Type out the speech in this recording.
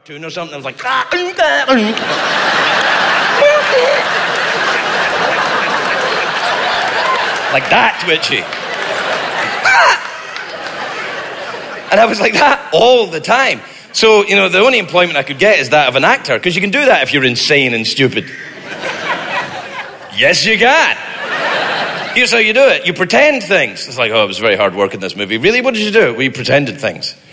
cartoon or something. I was like, like that, twitchy. And I was like that all the time. So, the only employment I could get is that of an actor, because you can do that if you're insane and stupid. Yes, you can. Here's how you do it. You pretend things. It's like, it was very hard work in this movie. Really? What did you do? We pretended things.